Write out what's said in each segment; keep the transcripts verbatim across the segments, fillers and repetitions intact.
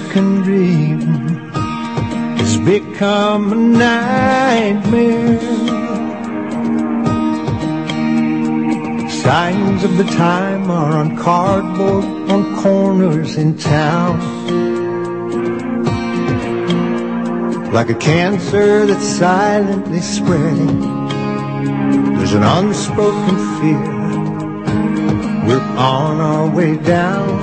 American dream has become a nightmare. Signs of the time are on cardboard on corners in town, like a cancer that's silently spreading. There's an unspoken fear we're on our way down.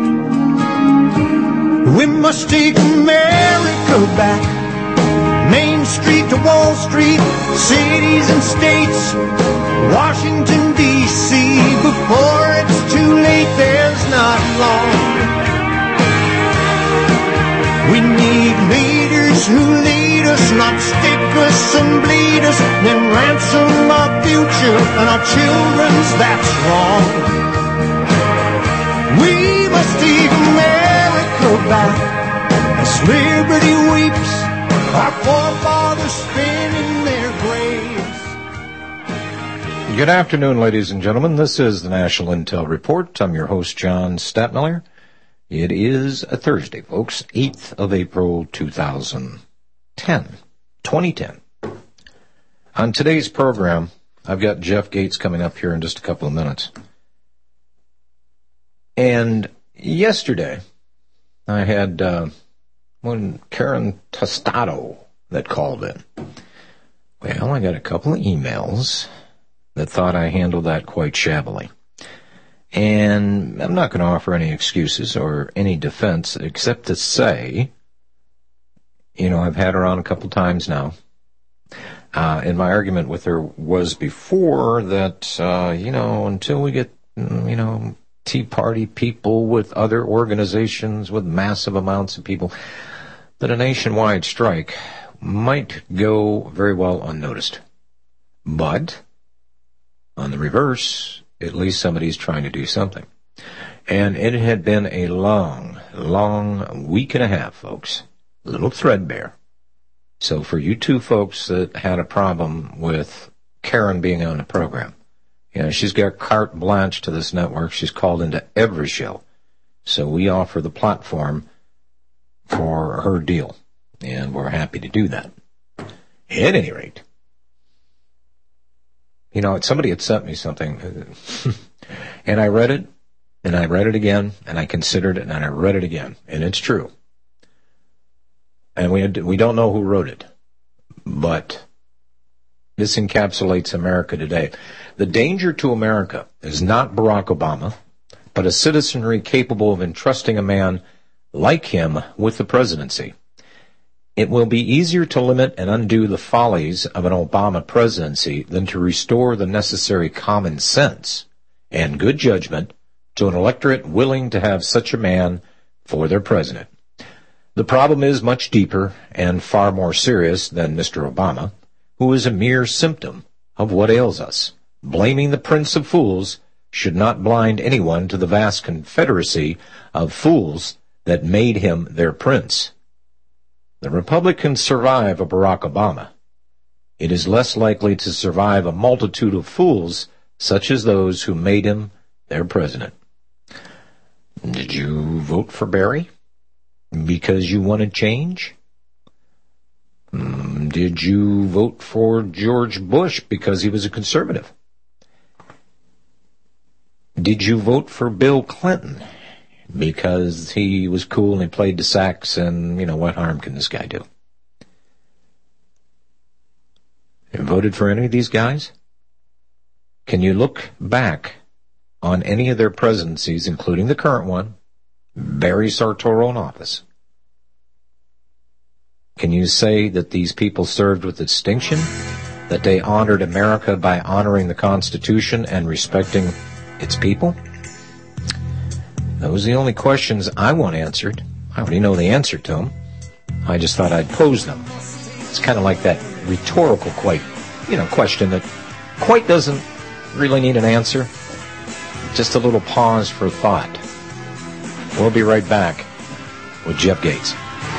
We must take America back, Main Street to Wall Street, cities and states, Washington, D C Before it's too late, there's not long. We need leaders who lead us, not stick us and bleed us, then ransom our future and our children's, that's wrong. We must take America back as liberty weeps, our forefathers spinning their graves. Good afternoon, ladies and gentlemen. This is the National Intel Report. I'm your host, John Stadtmiller. It is a Thursday, folks, eighth of April, two thousand ten, twenty ten. On today's program, I've got Jeff Gates coming up here in just a couple of minutes. And yesterday, I had uh, one Karen Tostado that called in. Well, I got a couple of emails that thought I handled that quite shabbily. And I'm not going to offer any excuses or any defense except to say, you know, I've had her on a couple times now. Uh, and my argument with her was before that, uh, you know, until we get, you know, Tea Party people with other organizations with massive amounts of people, that a nationwide strike might go very well unnoticed. But on the reverse, at least somebody's trying to do something. And it had been a long, long week and a half, folks. A little threadbare. So for you two folks that had a problem with Karen being on the program, you know, she's got carte blanche to this network. She's called into every show. So we offer the platform for her deal. And we're happy to do that. At any rate, you know, somebody had sent me something, and I read it, and I read it again, and I considered it, and I read it again, and it's true. And we had, we don't know who wrote it, but this encapsulates America today. The danger to America is not Barack Obama, but a citizenry capable of entrusting a man like him with the presidency. It will be easier to limit and undo the follies of an Obama presidency than to restore the necessary common sense and good judgment to an electorate willing to have such a man for their president. The problem is much deeper and far more serious than Mister Obama, who is a mere symptom of what ails us. Blaming the Prince of Fools should not blind anyone to the vast confederacy of fools that made him their prince. The Republic can survive a Barack Obama. It is less likely to survive a multitude of fools such as those who made him their president. Did you vote for Barry because you wanted change? Did you vote for George Bush because he was a conservative? Did you vote for Bill Clinton because he was cool and he played the sax and, you know, what harm can this guy do? You voted for any of these guys? Can you look back on any of their presidencies, including the current one, Barry Sartoro in office? Can you say that these people served with distinction, that they honored America by honoring the Constitution and respecting its people? Those are the only questions I want answered. I already know the answer to them. I just thought I'd pose them. It's kind of like that rhetorical, quite, you know, question that quite doesn't really need an answer. Just a little pause for thought. We'll be right back with Jeff Gates.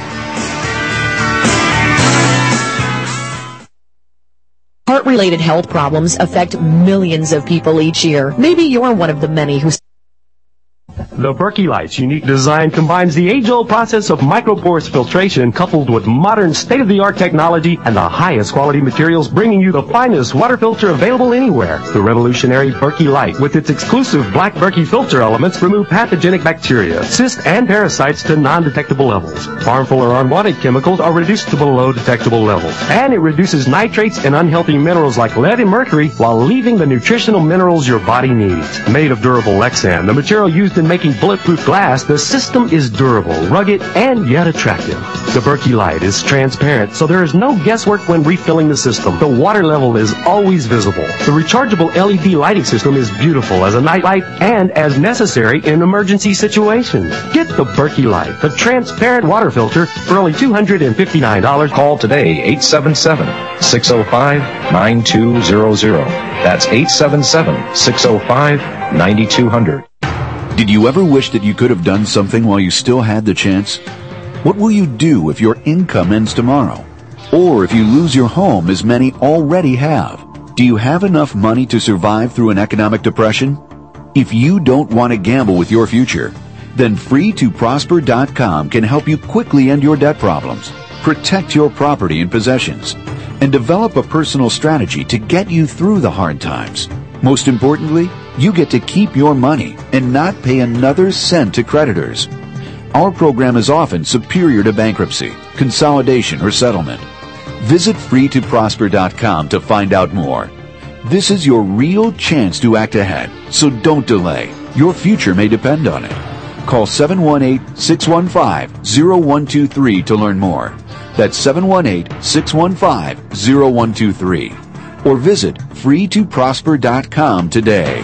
Heart-related health problems affect millions of people each year. Maybe you're one of the many who... The Berkey Light's unique design combines the age-old process of microporous filtration coupled with modern state-of-the-art technology and the highest quality materials, bringing you the finest water filter available anywhere. The revolutionary Berkey Light, with its exclusive black Berkey filter elements, remove pathogenic bacteria, cysts, and parasites to non-detectable levels. Harmful or unwanted chemicals are reduced to below detectable levels. And it reduces nitrates and unhealthy minerals like lead and mercury while leaving the nutritional minerals your body needs. Made of durable Lexan, the material used in making bulletproof glass, the system is durable, rugged, and yet attractive. The Berkey Light is transparent, so there is no guesswork when refilling the system. The water level is always visible. The rechargeable L E D lighting system is beautiful as a night light and as necessary in emergency situations. Get the Berkey Light, the transparent water filter, for only two hundred fifty-nine dollars. Call today, eight seven seven, six oh five, nine two zero zero. That's eight seven seven, six oh five, nine two zero zero. Did you ever wish that you could have done something while you still had the chance? What will you do if your income ends tomorrow? Or if you lose your home, as many already have? Do you have enough money to survive through an economic depression? If you don't want to gamble with your future, then free to prosper dot com can help you quickly end your debt problems, protect your property and possessions, and develop a personal strategy to get you through the hard times. Most importantly, you get to keep your money and not pay another cent to creditors. Our program is often superior to bankruptcy, consolidation, or settlement. Visit free to prosper dot com to find out more. This is your real chance to act ahead, so don't delay. Your future may depend on it. Call seven one eight, six one five, zero one two three to learn more. That's seven one eight, six one five, zero one two three. Or visit free to prosper dot com today.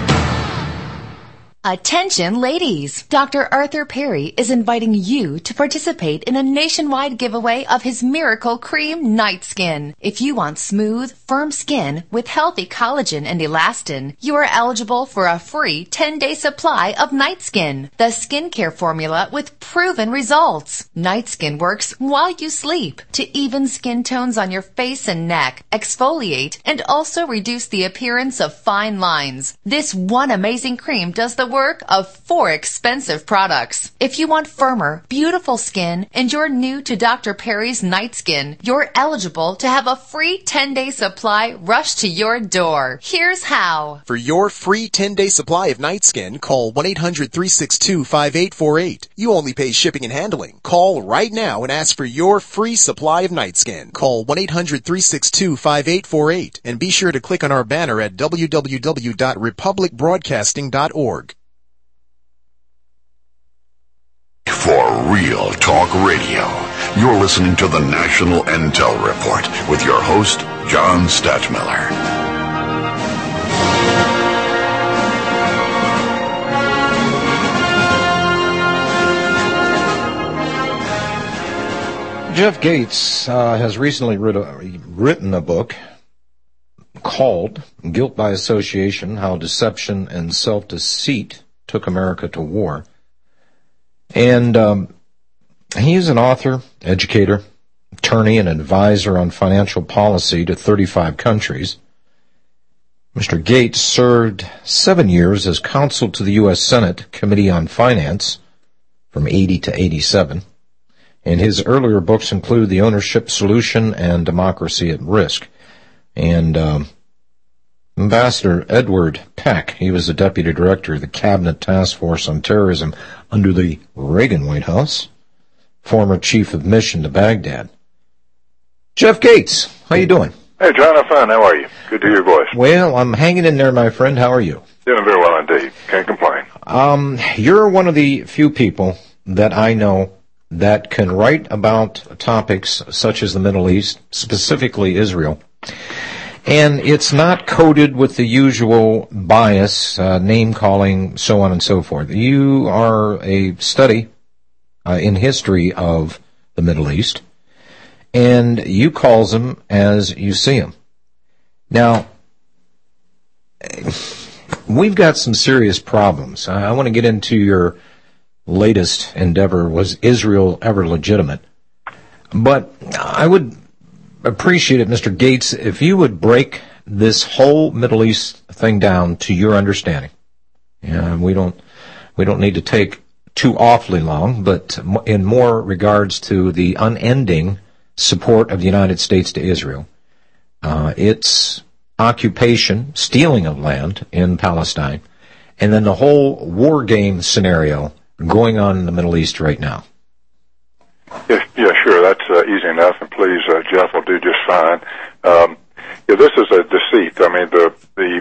Attention ladies! Doctor Arthur Perry is inviting you to participate in a nationwide giveaway of his Miracle Cream Night Skin. If you want smooth, firm skin with healthy collagen and elastin, you are eligible for a free ten-day supply of Night Skin, the skincare formula with proven results. Night Skin works while you sleep to even skin tones on your face and neck, exfoliate, and also reduce the appearance of fine lines. This one amazing cream does the work of four expensive products. If you want firmer, beautiful skin and you're new to Doctor Perry's Night Skin, you're eligible to have a free ten-day supply rushed to your door. Here's how. For your free ten-day supply of Night Skin, call one eight hundred, three six two, five eight four eight. You only pay shipping and handling. Call right now and ask for your free supply of Night Skin. Call one eight hundred, three six two, five eight four eight and be sure to click on our banner at w w w dot republic broadcasting dot org. For Real Talk Radio, you're listening to the National Intel Report with your host, John Stadtmiller. Jeff Gates uh, has recently writ a, written a book called Guilt by Association, How Deception and Self-Deceit Took America to War. And um, he's an author, educator, attorney, and advisor on financial policy to thirty-five countries. Mister Gates served seven years as counsel to the U S Senate Committee on Finance from eighty to eighty-seven. And his earlier books include The Ownership Solution and Democracy at Risk. And um, Ambassador Edward Peck, he was the deputy director of the Cabinet Task Force on Terrorism under the Reagan White House, former chief of mission to Baghdad. Jeff Gates, how you doing? Hey, John, I'm fine. How are you? Good to hear your voice. Well, I'm hanging in there, my friend. How are you? Doing very well indeed. Can't complain. Um, you're one of the few people that I know that can write about topics such as the Middle East, specifically Israel. And it's not coded with the usual bias, uh, name-calling, so on and so forth. You are a study uh, in history of the Middle East, and you calls them as you see them. Now, we've got some serious problems. I want to get into your latest endeavor. Was Israel ever legitimate? But I would appreciate it, Mister Gates, if you would break this whole Middle East thing down to your understanding. Yeah, we don't We don't need to take too awfully long, but in more regards to the unending support of the United States to Israel, uh, its occupation, stealing of land in Palestine, and then the whole war game scenario going on in the Middle East right now. Yeah, yeah sure. That's uh, easy enough, and please, uh, Jeff will do just fine. Um, yeah, this is a deceit. I mean, the the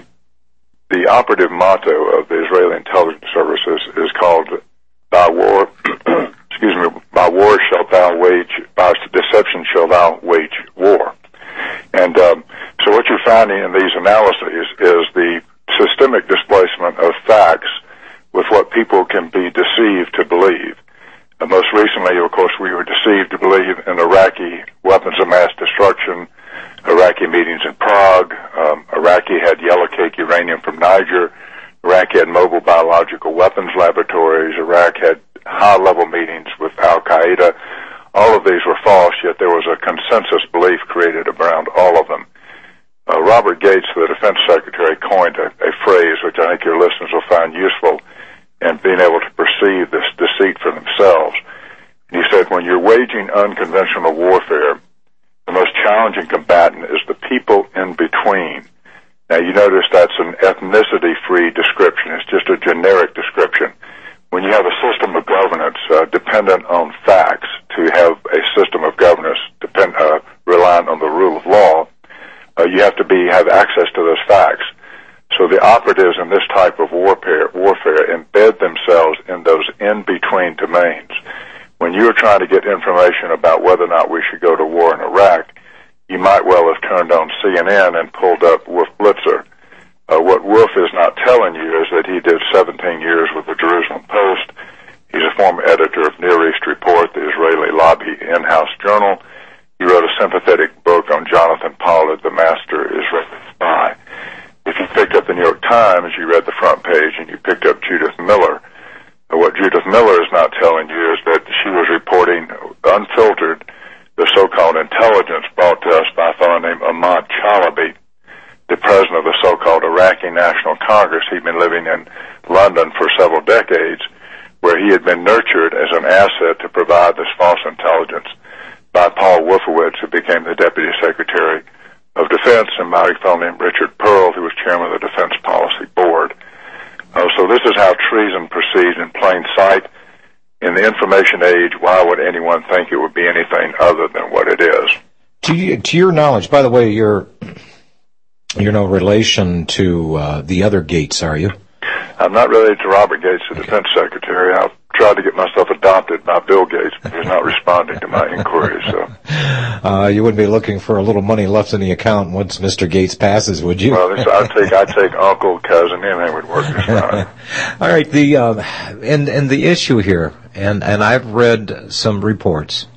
the operative motto of the Israeli intelligence services is called "By war, excuse me, by war shalt thou wage, by deception shalt thou wage war." And um, so, what you're finding in these analyses is the systemic displacement of facts with what people can be deceived to believe. Uh, most recently, of course, we were deceived to believe in Iraqi weapons of mass destruction, Iraqi meetings in Prague, um, Iraqi had yellow cake uranium from Niger, Iraq had mobile biological weapons laboratories, Iraq had high-level meetings with Al-Qaeda. All of these were false, yet there was a consensus belief created around all of them. Uh, Robert Gates, the Defense Secretary, coined a, a phrase which I think your listeners will find useful in being able to perceive this deceit for themselves. And he said, when you're waging unconventional warfare, the most challenging combatant is the people in between. Now, you notice that's an ethnicity-free description. It's just a generic description. When you have a system of governance uh, dependent on facts, to have a system of governance depend, uh, relying on the rule of law, uh, you have to be have access to those facts. So the operatives in this type of warfare, warfare embed themselves in those in-between domains. When you're trying to get information about whether or not we should go to war in Iraq, you might well have turned on C N N and pulled up Wolf Blitzer. Uh, what Wolf is not telling you is that he did seventeen years with the Jerusalem Post. He's a former editor of Near East Report, the Israeli lobby in-house journal. He wrote a sympathetic book on Jonathan Pollard, the master Israeli spy. If you picked up the New York Times, you read the front page, and you picked up Judith Miller. Uh, what Judith Miller is not telling you is that she was reporting unfiltered the so-called intelligence brought to us by a fellow named Ahmad Chalabi, the president of the so-called Iraqi National Congress. He'd been living in London for several decades, where he had been nurtured as an asset to provide this false intelligence by Paul Wolfowitz, who became the Deputy Secretary of Defense, and by a fellow named Richard Pearl, who was chairman of the Defense Policy Board. Uh, so this is how treason proceeds in plain sight. In the information age, why would anyone think it would be anything other than what it is? To, you, to your knowledge, by the way, you're, you're no relation to uh, the other Gates, are you? I'm not related to Robert Gates, the Defense Secretary. I've tried to get myself adopted by Bill Gates, but he's not responding to my inquiries. So, uh, you wouldn't be looking for a little money left in the account once Mister Gates passes, would you? Well, I'd take I'd take uncle, cousin, anything would work just fine. All right, the uh, and and the issue here, and and I've read some reports,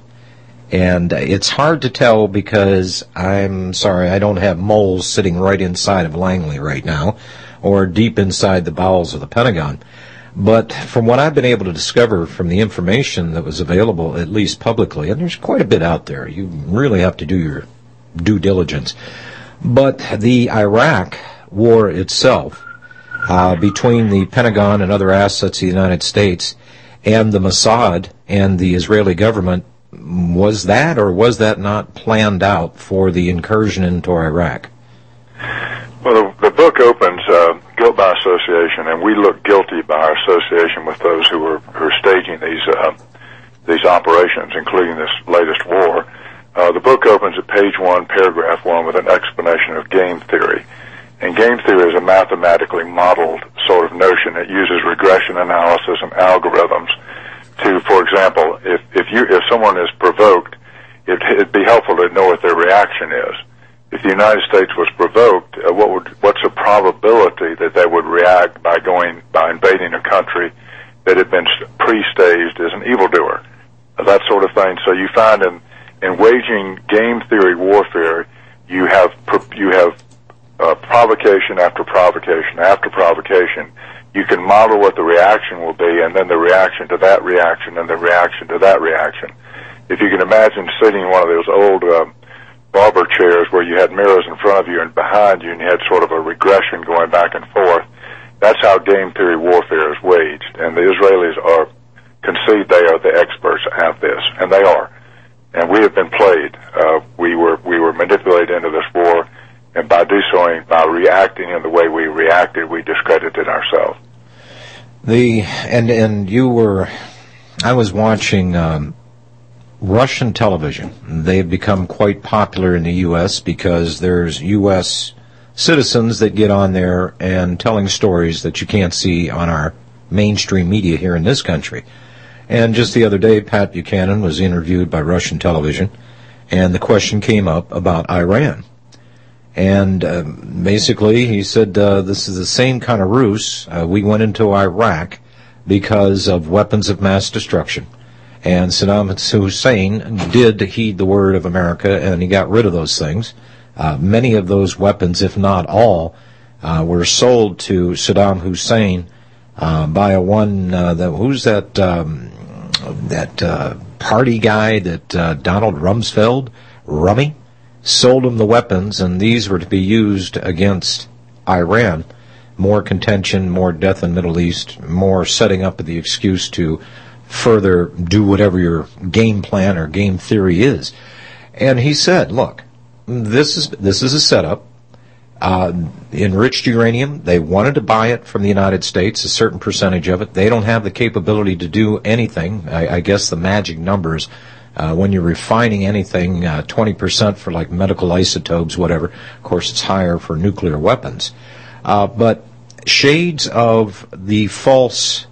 and it's hard to tell because I'm sorry, I don't have moles sitting right inside of Langley right now, or deep inside the bowels of the Pentagon. But from what I've been able to discover from the information that was available, at least publicly, and there's quite a bit out there, you really have to do your due diligence. But the Iraq war itself, uh, between the Pentagon and other assets of the United States and the Mossad and the Israeli government, was that or was that not planned out for the incursion into Iraq? Well, the, the book opens uh, guilt by association, and we look guilty by our association with those who are, who are staging these uh, these operations, including this latest war. Uh, the book opens at page one, paragraph one, with an explanation of game theory. And game theory is a mathematically modeled sort of notion. It uses regression analysis and algorithms to, for example, if if you if someone is provoked, it, it'd be helpful to know what their reaction is. If the United States was provoked, uh, what would what's the probability that they would react by going by invading a country that had been pre-staged as an evildoer, uh, that sort of thing. So you find in in waging game theory warfare, you have you have uh, provocation after provocation after provocation. You can model what the reaction will be, and then the reaction to that reaction, and the reaction to that reaction. If you can imagine sitting in one of those old uh, barber chairs where you had mirrors in front of you and behind you, and you had sort of a regression going back and forth, That's how game theory warfare is waged, and the Israelis are concede they are the experts at this, and they are. And we have been played. Uh, we were we were manipulated into this war, and by do so, by reacting in the way we reacted, we discredited ourselves. The and and you were, I was watching um, Russian television. They've become quite popular in the U S because there's U S citizens that get on there and telling stories that you can't see on our mainstream media here in this country. And just the other day, Pat Buchanan was interviewed by Russian television, and the question came up about Iran. And uh, basically, he said, uh, this is the same kind of ruse. Uh, we went into Iraq because of weapons of mass destruction. And Saddam Hussein did heed the word of America, and he got rid of those things. Uh, many of those weapons, if not all, uh, were sold to Saddam Hussein uh, by a one, uh, that, who's that, um, that uh, party guy that uh, Donald Rumsfeld, Rummy, sold him the weapons, and these were to be used against Iran. More contention, more death in the Middle East, more setting up the excuse to further do whatever your game plan or game theory is. And he said, look, this is this is a setup. Uh, enriched uranium, they wanted to buy it from the United States, a certain percentage of it. They don't have the capability to do anything. I, I guess the magic numbers, uh, when you're refining anything, uh, twenty percent for like medical isotopes, whatever. Of course, it's higher for nuclear weapons. Uh, but shades of the false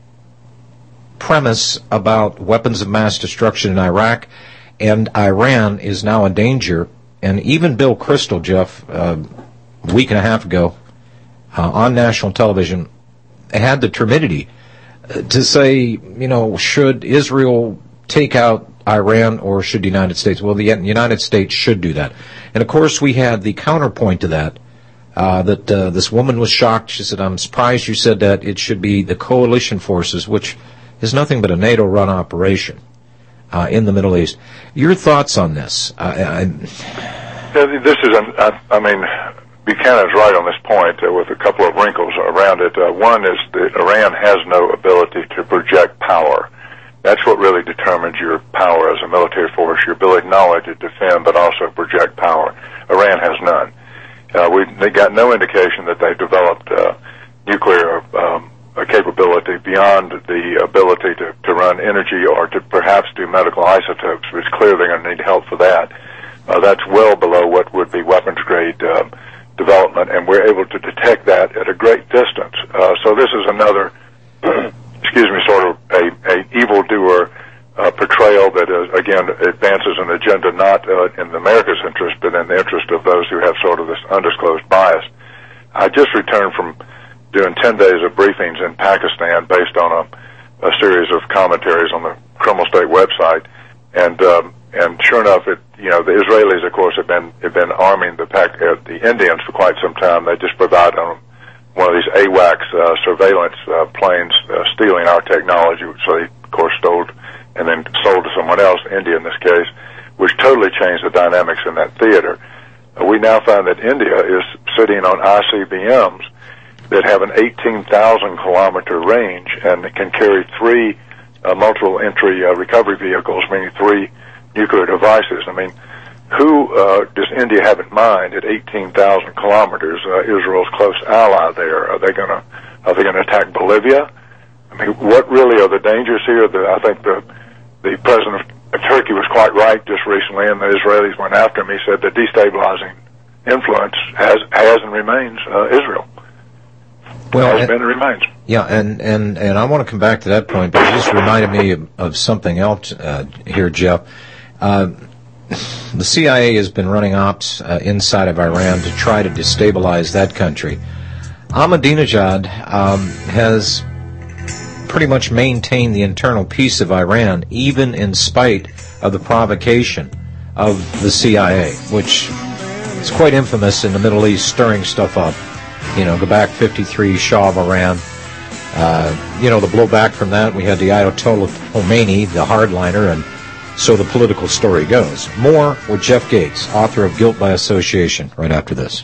premise about weapons of mass destruction in Iraq, and Iran is now in danger. And even Bill Kristol, Jeff, uh, a week and a half ago, uh, on national television, had the temerity uh, to say, you know, should Israel take out Iran or should the United States? Well, the United States should do that. And, of course, we had the counterpoint to that, uh, that uh, this woman was shocked. She said, I'm surprised you said that. It should be the coalition forces, which is nothing but a NATO-run operation uh, in the Middle East. Your thoughts on this? Uh, I, This is, an, I, I mean, Buchanan's right on this point uh, with a couple of wrinkles around it. Uh, one is that Iran has no ability to project power. That's what really determines your power as a military force, your ability not only to defend but also project power. Iran has none. Uh, we they got no indication that they've developed uh, nuclear um, capability beyond the ability to, to run energy or to perhaps do medical isotopes. It's clear they're going to need help for that. Uh, that's well below what would be weapons-grade uh, development, and we're able to detect that at a great distance. Uh, so this is another, excuse me, sort of a, a evildoer uh, portrayal that, is, again, advances an agenda not uh, in America's interest, but in the interest of those who have sort of this undisclosed bias. I just returned from doing ten days of briefings in Pakistan based on a, a series of commentaries on the Criminal State website, and um, And sure enough, it, you know, the Israelis, of course, have been have been arming the Pac, uh, the Indians for quite some time. They just provide um, one of these AWACS uh, surveillance uh, planes, uh, stealing our technology, which they, of course, stole and then sold to someone else, India in this case, which totally changed the dynamics in that theater. Uh, we now find that India is sitting on I C B Ms that have an eighteen thousand kilometer range and can carry three uh, multiple entry uh, recovery vehicles, meaning three nuclear devices. I mean, who uh, does India have in mind at eighteen thousand kilometers? Uh, Israel's close ally there. Are they going to are they going to attack Bolivia? I mean, what really are the dangers here? The, I think the the president of Turkey was quite right just recently, and the Israelis went after him. He said the destabilizing influence has has and remains uh, Israel. Well, has and, been and remains. Yeah, and, and, and I want to come back to that point, but it just reminded me of, of something else uh, here, Jeff. Uh, the C I A has been running ops uh, inside of Iran to try to destabilize that country. Ahmadinejad um, has pretty much maintained the internal peace of Iran, even in spite of the provocation of the C I A, which is quite infamous in the Middle East, stirring stuff up. You know, go back fifty-three, Shah of Iran. Uh, you know, the blowback from that, we had the Ayatollah Khomeini, the hardliner, and so the political story goes. More with Jeff Gates, author of Guilt by Association, right after this.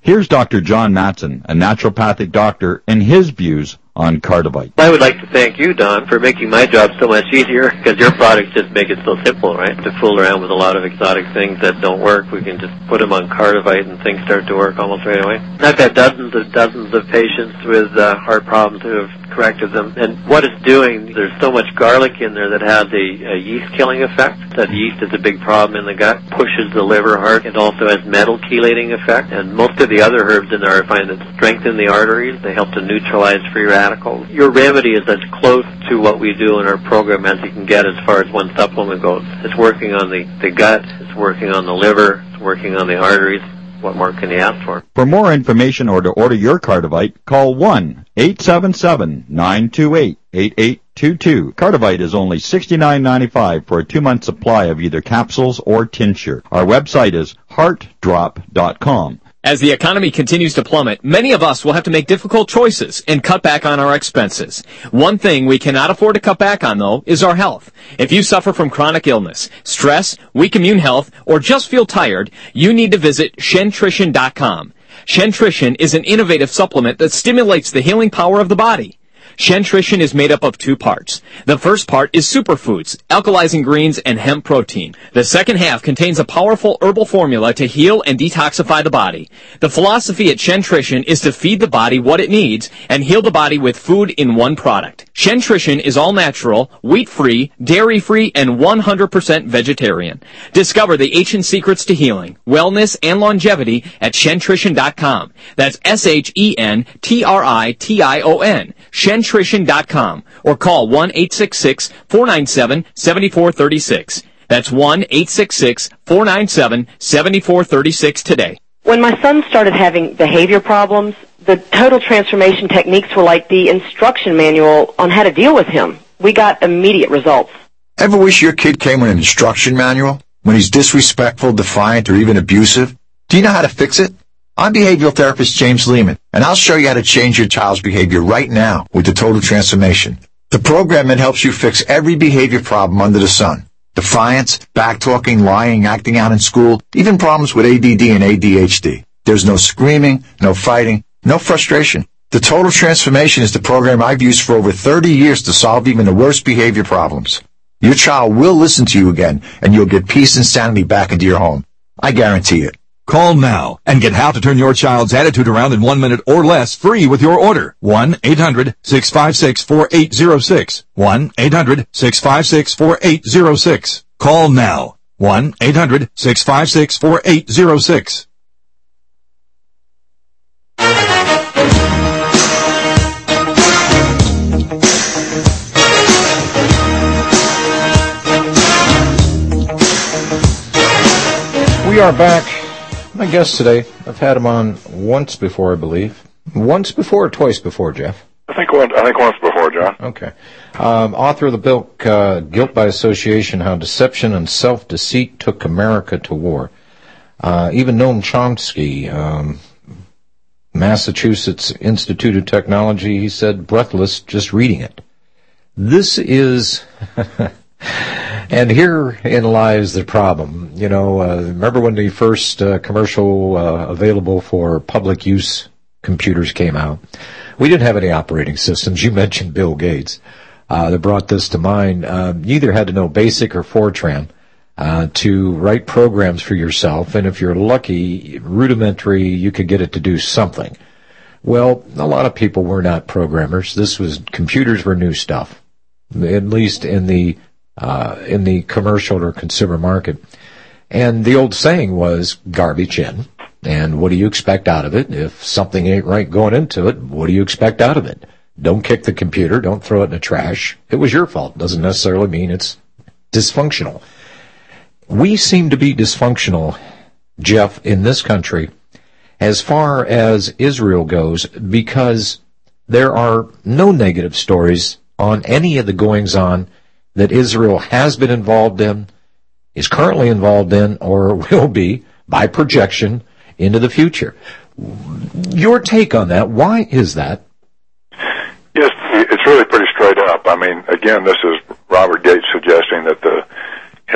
Here's Doctor John Matson, a naturopathic doctor, and his views on Cardivite. I would like to thank you, Don, for making my job so much easier, because your products just make it so simple, right? To fool around with a lot of exotic things that don't work, we can just put them on Cardivite and things start to work almost right away. I've had dozens and dozens of patients with uh, heart problems who have corrected them, and what it's doing, there's so much garlic in there that has a, a yeast-killing effect. That yeast is a big problem in the gut, pushes the liver hard. It also has metal chelating effect, and most of the other herbs in there I find that strengthen the arteries. They help to neutralize free radicals. Your remedy is as close to what we do in our program as you can get as far as one supplement goes. It's working on the, the gut, it's working on the liver, it's working on the arteries. What more can you ask for? For more information or to order your Cardivite, call one eight seven seven, nine two eight, eight eight two two. Cardivite is only sixty-nine ninety-five for a two-month supply of either capsules or tincture. Our website is heart drop dot com. As the economy continues to plummet, many of us will have to make difficult choices and cut back on our expenses. One thing we cannot afford to cut back on, though, is our health. If you suffer from chronic illness, stress, weak immune health, or just feel tired, you need to visit Shentrition dot com. Shentrition is an innovative supplement that stimulates the healing power of the body. Shentrition is made up of two parts. The first part is superfoods, alkalizing greens, and hemp protein. The second half contains a powerful herbal formula to heal and detoxify the body. The philosophy at Shentrition is to feed the body what it needs and heal the body with food in one product. Shentrition is all natural, wheat-free, dairy-free, and one hundred percent vegetarian. Discover the ancient secrets to healing, wellness, and longevity at Shentrition dot com. That's S H E N T R I T I O N. Shentrition dot com. Or call one eight six six, four nine seven, seven four three six. That's one eight six six, four nine seven, seven four three six today. When my son started having behavior problems, the total transformation techniques were like the instruction manual on how to deal with him. We got immediate results. Ever wish your kid came with an instruction manual when he's disrespectful, defiant, or even abusive? Do you know how to fix it? I'm behavioral therapist James Lehman, and I'll show you how to change your child's behavior right now with the Total Transformation. The program that helps you fix every behavior problem under the sun. Defiance, backtalking, lying, acting out in school, even problems with A D D and A D H D. There's no screaming, no fighting, no frustration. The Total Transformation is the program I've used for over thirty years to solve even the worst behavior problems. Your child will listen to you again, and you'll get peace and sanity back into your home. I guarantee it. Call now and get how to turn your child's attitude around in one minute or less free with your order. one eight hundred, six five six, four eight zero six. one eight hundred, six five six, four eight zero six. Call now. one eight hundred, six five six, four eight zero six. We are back. My guest today, I've had him on once before, I believe. Once before or twice before, Jeff? I think once, I think once before, John. Okay. Um, author of the book, uh, Guilt by Association, How Deception and Self-Deceit Took America to War. Uh, even Noam Chomsky, um, Massachusetts Institute of Technology, he said, breathless just reading it. This is... And herein lies the problem. You know, uh, remember when the first uh, commercial uh, available for public use computers came out? We didn't have any operating systems. You mentioned Bill Gates uh, that brought this to mind. Uh, you either had to know BASIC or Fortran uh, to write programs for yourself, and if you're lucky, rudimentary, you could get it to do something. Well, a lot of people were not programmers. This was, computers were new stuff, at least in the Uh, in the commercial or consumer market. And the old saying was garbage in. And what do you expect out of it? If something ain't right going into it, what do you expect out of it? Don't kick the computer. Don't throw it in the trash. It was your fault. Doesn't necessarily mean it's dysfunctional. We seem to be dysfunctional, Jeff, in this country as far as Israel goes, because there are no negative stories on any of the goings-on that Israel has been involved in, is currently involved in, or will be, by projection, into the future. Your take on that, why is that? Yes, it's really pretty straight up. I mean, again, this is Robert Gates suggesting that the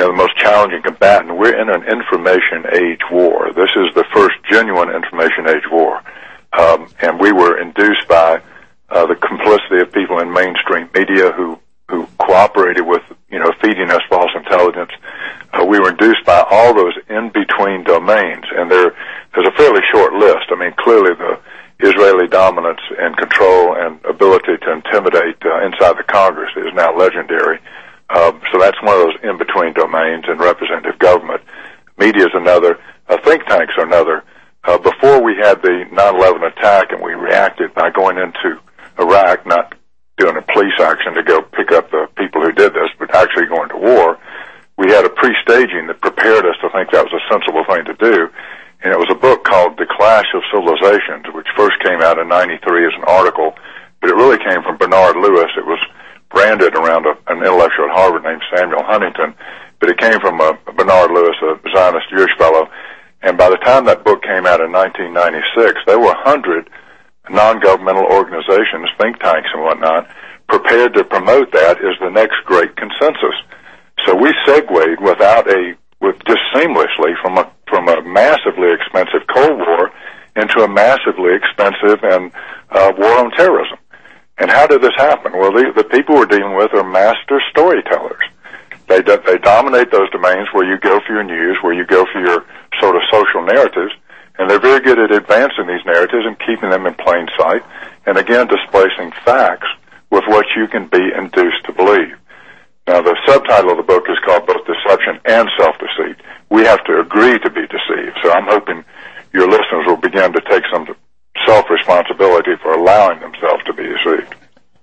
know, the most challenging combatant. We're in an information age war. This is the first genuine information age war. Um, and we were induced by uh, the complicity of people in mainstream media who, who cooperated with, you know, feeding us false intelligence. Uh, we were induced by all those in-between domains, and there, there's a fairly short list. I mean, clearly the Israeli dominance and control and ability to intimidate uh, inside the Congress is now legendary. Uh, so that's one of those in-between domains, and representative government. Media is another. Uh, think tanks are another. Uh, before we had the nine eleven attack and we reacted by going into Iraq, not doing a police action to go pick up the people who did this, but actually going to war, we had a pre-staging that prepared us to think that was a sensible thing to do. And it was a book called The Clash of Civilizations, which first came out in ninety-three as an article, but it really came from Bernard Lewis. It was branded around a, an intellectual at Harvard named Samuel Huntington, but it came from uh, Bernard Lewis, a Zionist Jewish fellow. And by the time that book came out in nineteen ninety-six, there were a hundred non-governmental organizations, think tanks and whatnot, prepared to promote that as the next great consensus. So we segued without a, with just seamlessly from a, from a massively expensive Cold War into a massively expensive and uh, war on terrorism. And how did this happen? Well, the, the people we're dealing with are master storytellers. They do, they dominate those domains where you go for your news, where you go for your sort of social narratives, and they're very good at advancing these narratives and keeping them in plain sight, and again displacing facts with what you can be induced to believe. Now, the subtitle of the book is called Both Deception and Self-Deceit. We have to agree to be deceived, so I'm hoping your listeners will begin to take some self-responsibility for allowing themselves to be deceived.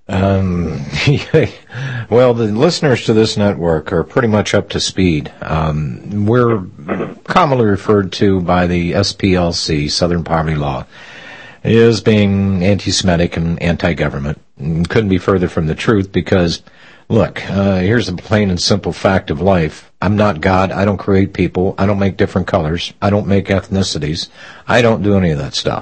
Um, well, the listeners to this network are pretty much up to speed. Um, we're commonly referred to by the S P L C, Southern Poverty Law, as being anti-Semitic and anti-government. And couldn't be further from the truth because, look, uh, here's a plain and simple fact of life. I'm not God. I don't create people. I don't make different colors. I don't make ethnicities. I don't do any of that stuff.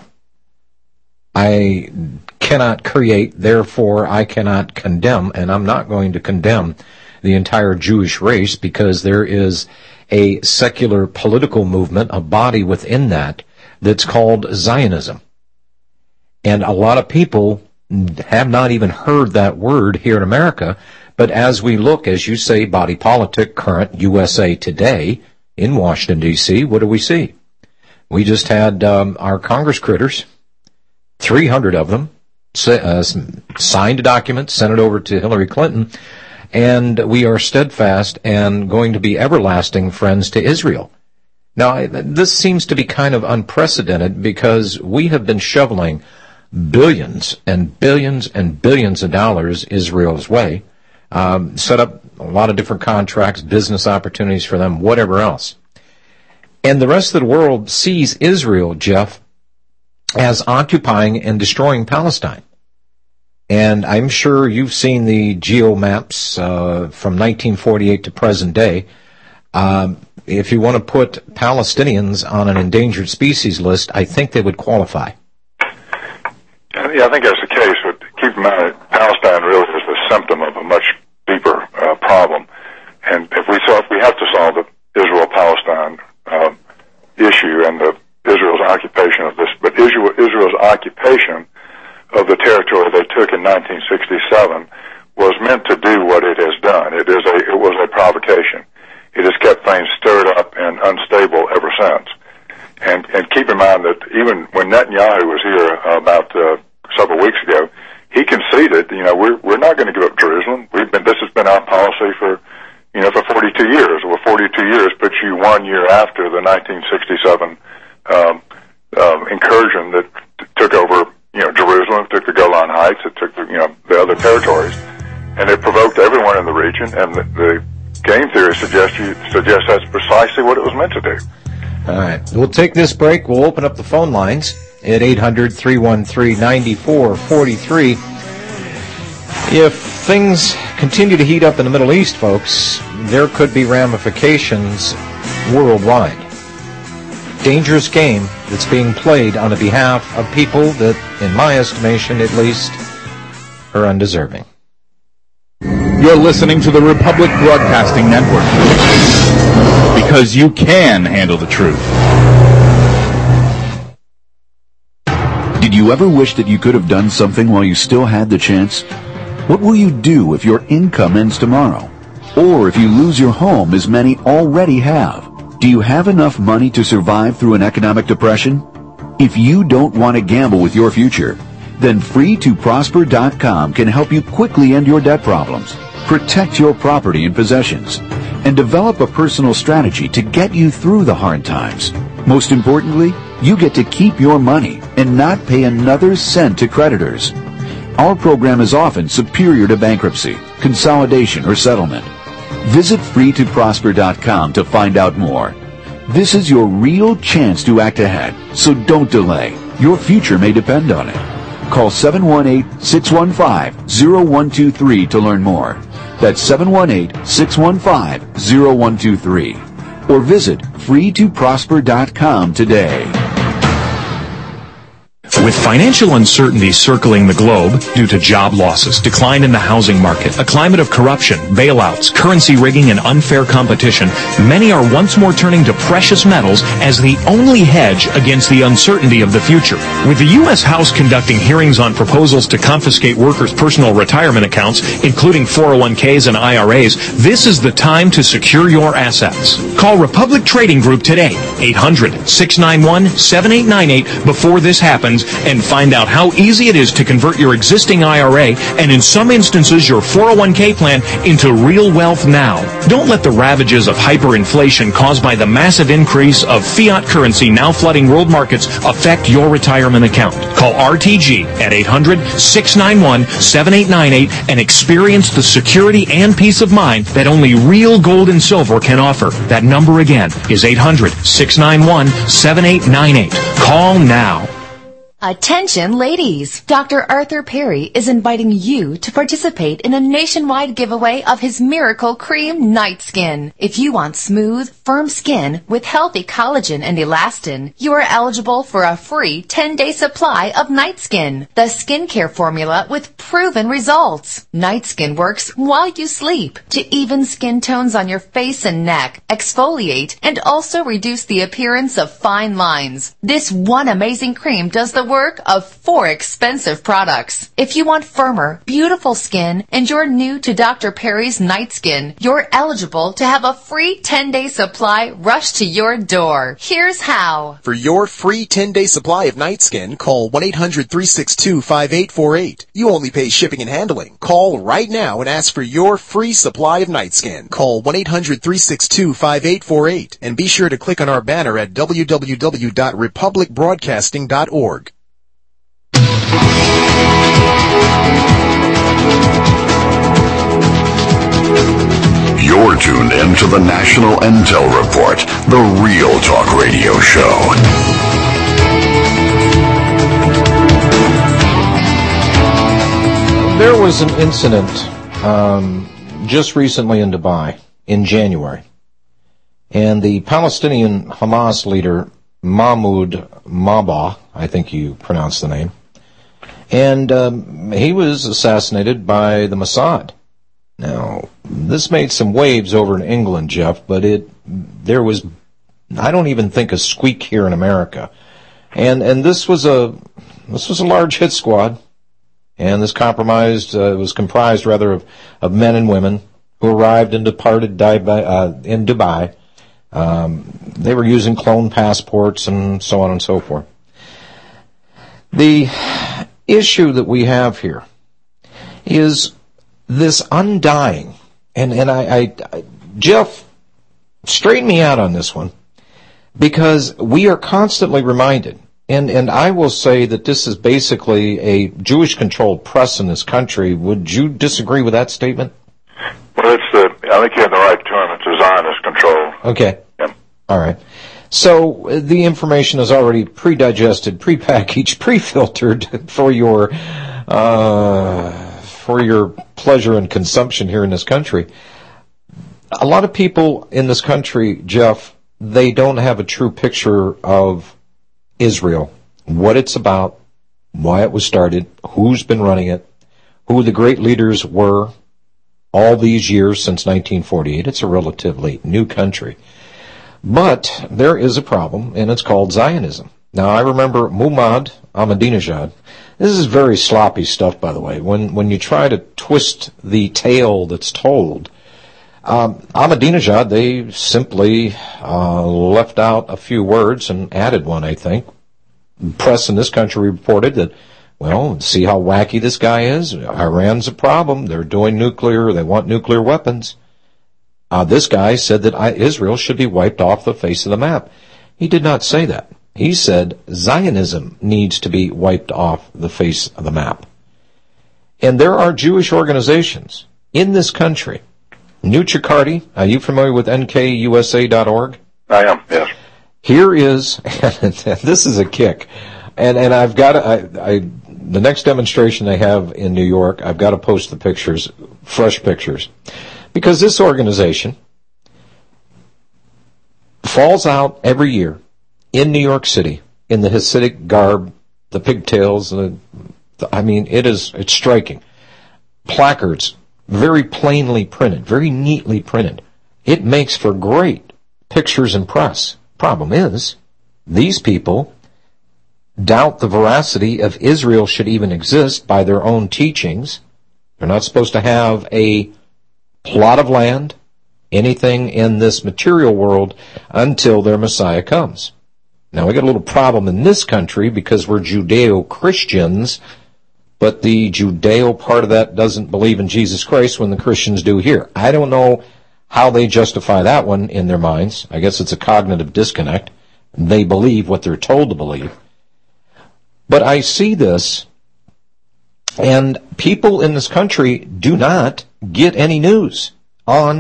I cannot create, therefore I cannot condemn, and I'm not going to condemn the entire Jewish race because there is a secular political movement, a body within that, that's called Zionism. And a lot of people have not even heard that word here in America, but as we look, as you say, body politic, current U S A Today in Washington, D C, what do we see? We just had um, our Congress critters, three hundred of them, uh, signed a document, sent it over to Hillary Clinton, and we are steadfast and going to be everlasting friends to Israel. Now, this seems to be kind of unprecedented because we have been shoveling billions and billions and billions of dollars Israel's way, um, set up a lot of different contracts, business opportunities for them, whatever else. And the rest of the world sees Israel, Jeff, as occupying and destroying Palestine. And I'm sure you've seen the geo maps uh, from nineteen forty-eight to present day. Um, if you want to put Palestinians on an endangered species list, I think they would qualify. Yeah, I think that's the case. But keep in mind, Palestine really is the symptom of a much deeper uh, problem. And if we solve, we have to solve the Israel-Palestine uh, issue and the Israel's occupation of this, but Israel, Israel's occupation of the territory they took in nineteen sixty-seven was meant to do what it has done. It is a, it was a provocation. It has kept things stirred up and unstable ever since. And, and keep in mind that even when Netanyahu was here uh, about uh, several weeks ago, he conceded, you know, we're we're not going to give up Jerusalem. We've been this has been our policy for, you know, for forty-two years. Well, forty-two years puts you one year after the nineteen sixty-seven um, um, incursion that t- took over, you know, Jerusalem, took the Golan Heights, it took the, you know, the other territories, and it provoked everyone in the region. And the, the game theory suggests you suggests that's precisely what it was meant to do. All right. We'll take this break. We'll open up the phone lines at eight hundred, three one three, nine four four three. If things continue to heat up in the Middle East, folks, there could be ramifications worldwide. Dangerous game that's being played on the behalf of people that, in my estimation at least, are undeserving. You're listening to the Republic Broadcasting Network. Because you can handle the truth. Did you ever wish that you could have done something while you still had the chance? What will you do if your income ends tomorrow? Or if you lose your home, as many already have? Do you have enough money to survive through an economic depression? If you don't want to gamble with your future, then free to prosper dot com can help you quickly end your debt problems, protect your property and possessions, and develop a personal strategy to get you through the hard times. Most importantly, you get to keep your money and not pay another cent to creditors. Our program is often superior to bankruptcy, consolidation, or settlement. Visit free to prosper dot com to find out more. This is your real chance to act ahead, so don't delay. Your future may depend on it. Call seven one eight, six one five, zero one two three to learn more. That's seven one eight, six one five, zero one two three. Or visit free to prosper dot com today. With financial uncertainty circling the globe due to job losses, decline in the housing market, a climate of corruption, bailouts, currency rigging, and unfair competition, many are once more turning to precious metals as the only hedge against the uncertainty of the future. With the U S House conducting hearings on proposals to confiscate workers' personal retirement accounts, including four oh one k's and I R A's, this is the time to secure your assets. Call Republic Trading Group today, eight hundred, six nine one, seven eight nine eight, before this happens, and find out how easy it is to convert your existing I R A and in some instances your four oh one k plan into real wealth now. Don't let the ravages of hyperinflation caused by the massive increase of fiat currency now flooding world markets affect your retirement account. Call R T G at eight hundred, six nine one, seven eight nine eight and experience the security and peace of mind that only real gold and silver can offer. That number again is eight hundred, six nine one, seven eight nine eight. Call now. Attention ladies! Doctor Arthur Perry is inviting you to participate in a nationwide giveaway of his Miracle Cream Night Skin. If you want smooth, firm skin with healthy collagen and elastin, you are eligible for a free ten-day supply of Night Skin, the skincare formula with proven results. Night Skin works while you sleep to even skin tones on your face and neck, exfoliate, and also reduce the appearance of fine lines. This one amazing cream does the work of four expensive products. If you want firmer, beautiful skin and you're new to Doctor Perry's Night Skin, you're eligible to have a free ten-day supply rushed to your door. Here's how. For your free ten-day supply of Night Skin, call one eight hundred, three six two, five eight four eight. You only pay shipping and handling. Call right now and ask for your free supply of Night Skin. Call one eight hundred, three six two, five eight four eight and be sure to click on our banner at w w w dot republic broadcasting dot org. You're tuned in to the National Intel Report, the Real Talk Radio Show. There was an incident um, just recently in Dubai in January, and the Palestinian Hamas leader Mahmoud Mabah, I think you pronounce the name, and um, he was assassinated by the Mossad. Now, this made some waves over in England, Jeff, but it there was, I don't even think, a squeak here in America. And and this was a this was a large hit squad, and this compromised uh, was comprised rather of, of men and women who arrived and departed uh, in Dubai. Um, they were using clone passports and so on and so forth. The issue that we have here is this undying, and, and I, I, I, Jeff, straighten me out on this one, because we are constantly reminded, and, and I will say that this is basically a Jewish-controlled press in this country. Would you disagree with that statement? Well, it's the, I think you have the right term. It's a Zionist control. Okay. Yeah. All right. So uh, the information is already pre-digested, pre-packaged, pre-filtered for your uh, for your pleasure and consumption here in this country. A lot of people in this country, Jeff, they don't have a true picture of Israel, what it's about, why it was started, who's been running it, who the great leaders were, all these years since nineteen forty-eight. It's a relatively new country. But there is a problem, and it's called Zionism. Now, I remember Muhammad Ahmadinejad. This is very sloppy stuff, by the way. When when you try to twist the tale that's told, um, Ahmadinejad, they simply uh, left out a few words and added one, I think. The press in this country reported that, well, see how wacky this guy is? Iran's a problem. They're doing nuclear. They want nuclear weapons. Uh, this guy said that I, Israel should be wiped off the face of the map. He did not say that. He said Zionism needs to be wiped off the face of the map. And there are Jewish organizations in this country. New Chicardi, are you familiar with N K U S A dot org? I am, yes. Here is, this is a kick. And and I've got to, I, I, the next demonstration they have in New York, I've got to post the pictures, fresh pictures. Because this organization falls out every year in New York City in the Hasidic garb, the pigtails, the, the, I mean, it is, it's striking. Placards, very plainly printed, very neatly printed. It makes for great pictures and press. Problem is, these people doubt the veracity of Israel should even exist by their own teachings. They're not supposed to have a plot of land, anything in this material world, until their Messiah comes. Now, we got a little problem in this country because we're Judeo-Christians, but the Judeo part of that doesn't believe in Jesus Christ when the Christians do here. I don't know how they justify that one in their minds. I guess it's a cognitive disconnect. They believe what they're told to believe. But I see this, and people in this country do not get any news on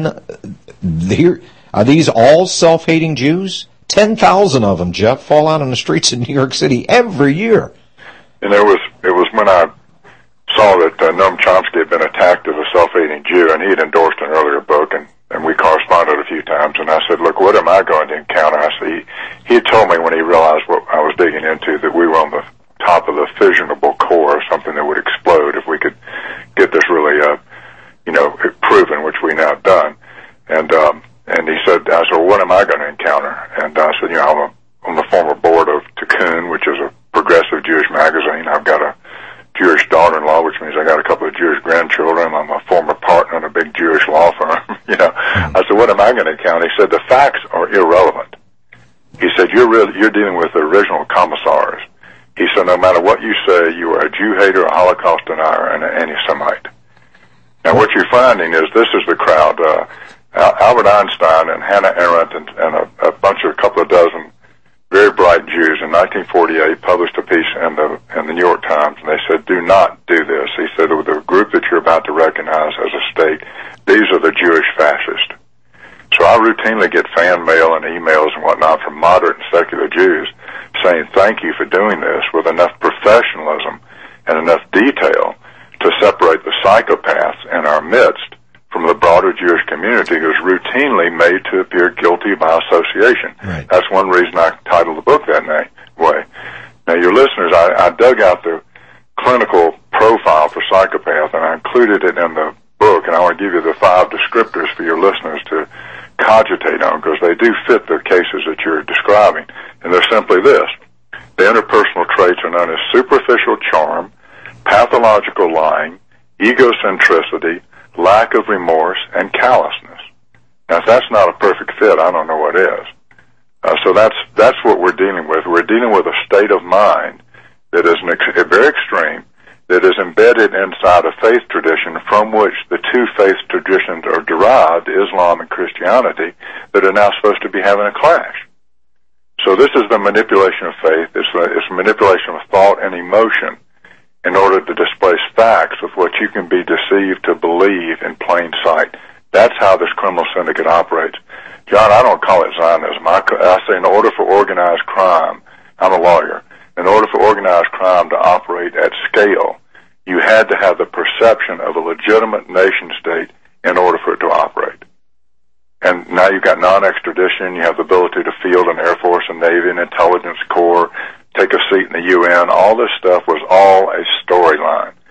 the, are these all self-hating Jews? ten thousand of them, Jeff, fall out on the streets in New York City every year. And there was, it was when I saw that uh, Noam Chomsky had been attacked as a self-hating Jew, and he had endorsed an earlier book, and, and we corresponded a few times, and I said, look, what am I going to encounter? I said, he, he had told me when he realized what I was digging into that we were on the top of the fissionable core of something that would explode if we could get this really, uh, you know, proven, which we now have done. And, um, and he said, I said, well, what am I going to encounter? And I said, you know, I'm a, on the former board of Tikkun, which is a progressive Jewish magazine. I've got a Jewish daughter-in-law, which means I got a couple of Jewish grandchildren. I'm a former partner in a big Jewish law firm. You know, I said, what am I going to encounter? He said, the facts are irrelevant. He said, you're really, you're dealing with the original commissars. He said, no matter what you say, you are a Jew hater, a Holocaust denier, and an anti-Semite. Now, what you're finding is this is the crowd. Uh, Albert Einstein and Hannah Arendt and, and a, a bunch of a couple of dozen very bright Jews in nineteen forty-eight published a piece in the in the New York Times, and they said, do not do this. He said, with the group that you're about to recognize as a state, these are the Jewish fascists. So I routinely get fan mail and emails and whatnot from moderate and secular Jews saying thank you for doing this with enough professionalism and enough detail to separate the psychopaths in our midst from the broader Jewish community who's routinely made to appear guilty by association. Right. That's one reason I titled the book that way. Now, your listeners, I, I dug out the clinical profile for psychopath, and I included it in the book, and I want to give you the five descriptors for your listeners to cogitate on, because they do fit the cases that you're describing. And they're simply this. The interpersonal traits are known as superficial charm, pathological lying, egocentricity, lack of remorse, and callousness. Now, if that's not a perfect fit, I don't know what is. Uh, so that's that's what we're dealing with. We're dealing with a state of mind that is an ex- very extreme, that is embedded inside a faith tradition from which the two faith traditions are derived, Islam and Christianity, that are now supposed to be having a clash. So this is the manipulation of faith. It's the, it's manipulation of thought and emotion in order to displace facts with what you can be deceived to believe in plain sight. That's how this criminal syndicate operates. John, I don't call it Zionism. I, I say in order for organized crime, I'm a lawyer, in order for organized crime to operate at scale, you had to have the perception of a legitimate nation state in order for it to operate. And now you've got non-extradition, you have the ability to field an Air Force and Navy and Intelligence Corps, take a seat in the U N. All this stuff was all a storyline. It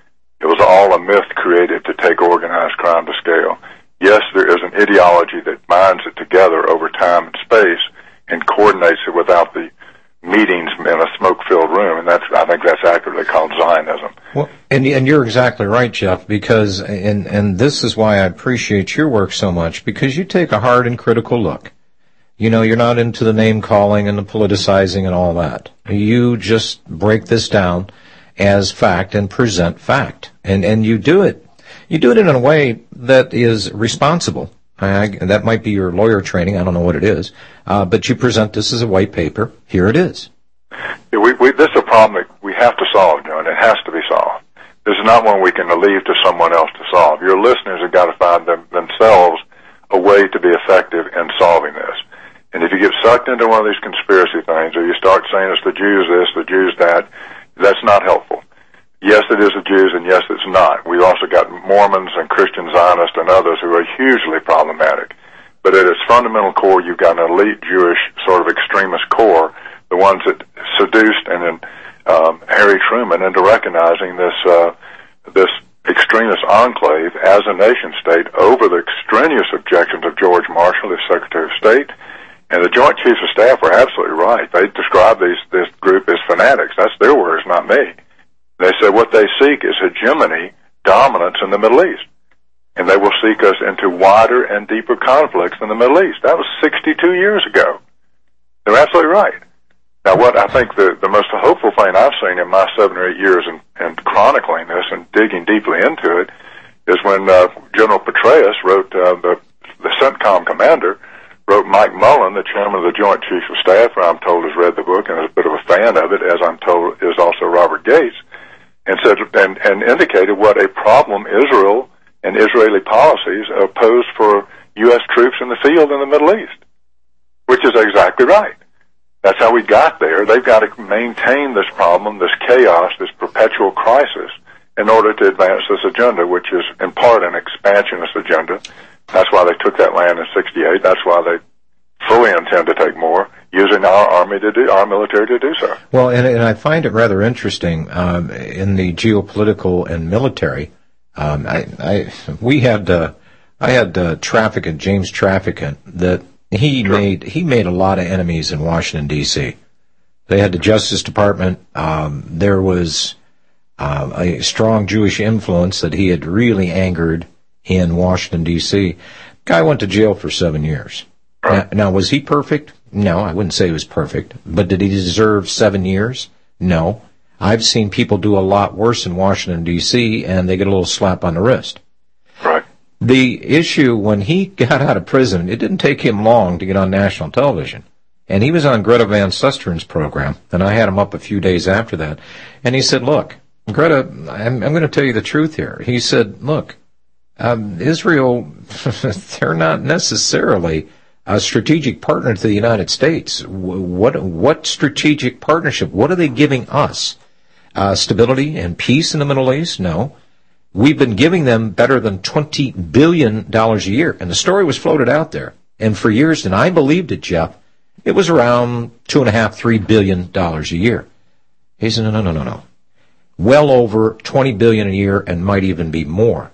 It was all a myth created to take organized crime to scale. Yes, there is an ideology that binds it together over time and space and coordinates it without the meetings in a smoke-filled room, and that's, I think that's accurately called Zionism. Well, and, and you're exactly right, Jeff, because, and, and this is why I appreciate your work so much, because you take a hard and critical look. You know, you're not into the name-calling and the politicizing and all that. You just break this down as fact and present fact. And, and you do it. You do it in a way that is responsible. I, that might be your lawyer training. I don't know what it is. Uh, but you present this as a white paper. Here it is. Yeah, we, we, this is a problem that we have to solve, John. It has to be solved. This is not one we can leave to someone else to solve. Your listeners have got to find them, themselves a way to be effective in solving this. And if you get sucked into one of these conspiracy things, or you start saying it's the Jews this, the Jews that, that's not helpful. Yes, it is the Jews, and yes, it's not. We've also got Mormons and Christian Zionists and others who are hugely problematic. But at its fundamental core, you've got an elite Jewish sort of extremist core, the ones that seduced and then um, Harry Truman into recognizing this uh, this extremist enclave as a nation state over the extraneous objections of George Marshall, his Secretary of State. And the Joint Chiefs of Staff were absolutely right. They described these, this group as fanatics. That's their words, not me. They said what they seek is hegemony, dominance in the Middle East. And they will seek us into wider and deeper conflicts in the Middle East. That was sixty-two years ago. They're absolutely right. Now, what I think the, the most hopeful thing I've seen in my seven or eight years in, in chronicling this and digging deeply into it is when uh, General Petraeus wrote, uh, the, the CENTCOM commander, wrote Mike Mullen, the chairman of the Joint Chiefs of Staff, who I'm told has read the book and is a bit of a fan of it, as I'm told is also Robert Gates, and said and, and indicated what a problem Israel and Israeli policies posed for U S troops in the field in the Middle East, which is exactly right. That's how we got there. They've got to maintain this problem, this chaos, this perpetual crisis, in order to advance this agenda, which is in part an expansionist agenda. That's why they took that land in sixty-eight. That's why they fully intend to take more, using our army to do, our military to do so. Well, and, and I find it rather interesting um, in the geopolitical and military. Um, I, I we had uh, I had uh, Trafficant, James Trafficant, that he sure. made he made a lot of enemies in Washington D C. They had the Justice Department. Um, there was uh, a strong Jewish influence that he had really angered in Washington, D C. Guy went to jail for seven years. Now, now, was he perfect? No, I wouldn't say he was perfect. But did he deserve seven years? No. I've seen people do a lot worse in Washington, D C, and they get a little slap on the wrist. Right. The issue, when he got out of prison, it didn't take him long to get on national television. And he was on Greta Van Susteren's program, and I had him up a few days after that. And he said, look, Greta, I'm, I'm going to tell you the truth here. He said, look, Um, Israel, they're not necessarily a strategic partner to the United States. What what strategic partnership? What are they giving us? Uh, stability and peace in the Middle East? No. We've been giving them better than twenty billion dollars a year. And the story was floated out there. And for years, and I believed it, Jeff, it was around two and a half, three billion dollars a year. He said, no, no, no, no, no. Well over twenty billion dollars a year and might even be more.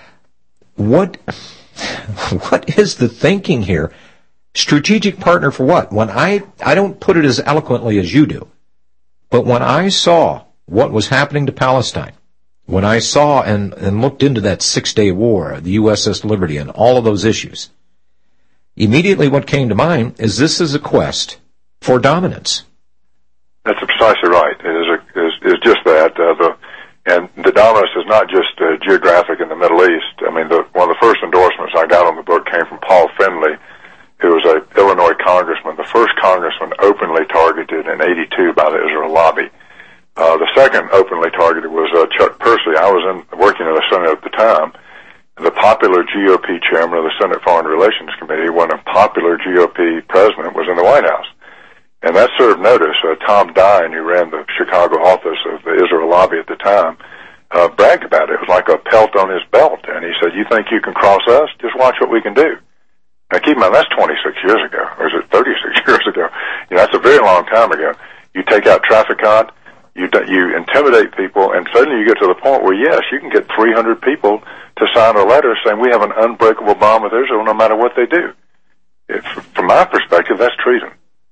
What, what is the thinking here? Strategic partner for what? When I, I don't put it as eloquently as you do, but when I saw what was happening to Palestine, when I saw and, and looked into that six-day war, the U S S Liberty, and all of those issues, immediately what came to mind is this is a quest for dominance. That's precisely right. It is, a, is, is just that. Uh, the, And the dominance is not just uh, geographic in the Middle East. I mean, the, one of the first endorsements I got on the book came from Paul Finley, who was an Illinois congressman, the first congressman openly targeted in eighty-two by the Israel lobby. Uh, the second openly targeted was uh, Chuck Percy. I was in, working in the Senate at the time. The popular G O P chairman of the Senate Foreign Relations Committee, when a popular G O P president was in the White House. And that served notice. Uh, Tom Dine, who ran the Chicago office of the Israel lobby at the time, uh, bragged about it. It was like a pelt on his belt. And he said, you think you can cross us? Just watch what we can do. Now, keep in mind, that's twenty-six years ago. Or is it thirty-six years ago? You know, that's a very long time ago. You take out Trafficant, You do, you intimidate people, and suddenly you get to the point where, yes, you can get three hundred people to sign a letter saying we have an unbreakable bond with Israel no matter what they do. It, from my perspective, that's treason.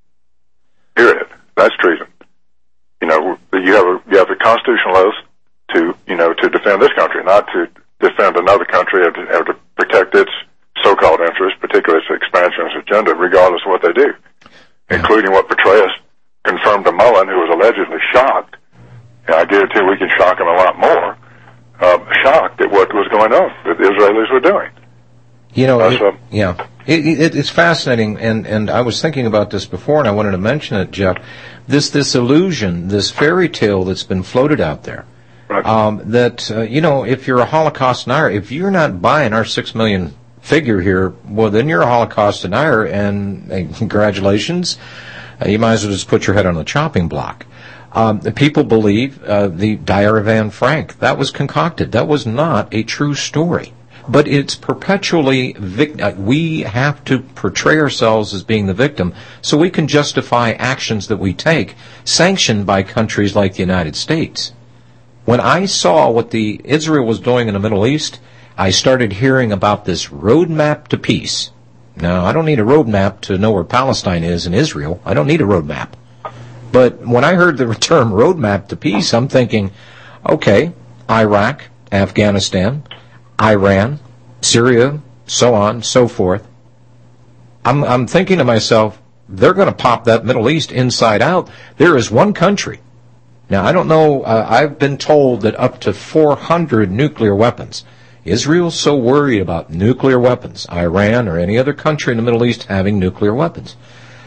Period. That's treason. You know, you have a, you have a constitutional oath to, you know, to defend this country, not to defend another country or to, or to protect its so-called interests, particularly its expansionist agenda, regardless of what they do, including what Petraeus confirmed to Mullen, who was allegedly shocked. And I guarantee we can shock him a lot more, uh, shocked at what was going on, that the Israelis were doing. You know, uh, it, so, yeah, it, it, it's fascinating, and, and I was thinking about this before, and I wanted to mention it, Jeff. This this illusion, this fairy tale that's been floated out there, right. um, that uh, you know, if you're a Holocaust denier, if you're not buying our six million figure here, well, then you're a Holocaust denier, and uh, congratulations, uh, you might as well just put your head on the chopping block. Um, the people believe uh, the Diary of Anne Frank. That was concocted. That was not a true story. But it's perpetually, vic- uh, we have to portray ourselves as being the victim so we can justify actions that we take, sanctioned by countries like the United States. When I saw what the Israel was doing in the Middle East, I started hearing about this roadmap to peace. Now, I don't need a roadmap to know where Palestine is in Israel. I don't need a roadmap. But when I heard the term roadmap to peace, I'm thinking, okay, Iraq, Afghanistan, Iran, Syria, so on, so forth. I'm, I'm thinking to myself, they're going to pop that Middle East inside out. There is one country. Now, I don't know, uh, I've been told that up to four hundred nuclear weapons. Israel's so worried about nuclear weapons, Iran or any other country in the Middle East having nuclear weapons.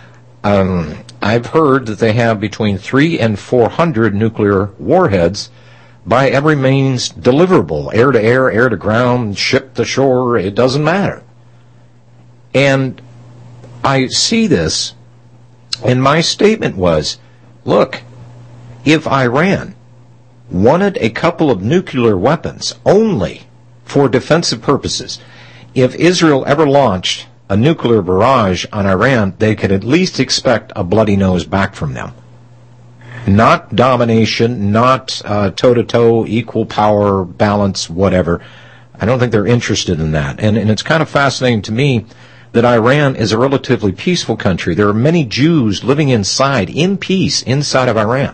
Um, I've heard that they have between three and four hundred nuclear warheads by every means deliverable, air to air, air to ground, ship to shore, it doesn't matter. And I see this, and my statement was, look, if Iran wanted a couple of nuclear weapons only for defensive purposes, if Israel ever launched a nuclear barrage on Iran, they could at least expect a bloody nose back from them. Not domination, not uh, toe-to-toe, equal power, balance, whatever. I don't think they're interested in that. And, and it's kind of fascinating to me that Iran is a relatively peaceful country. There are many Jews living inside, in peace, inside of Iran.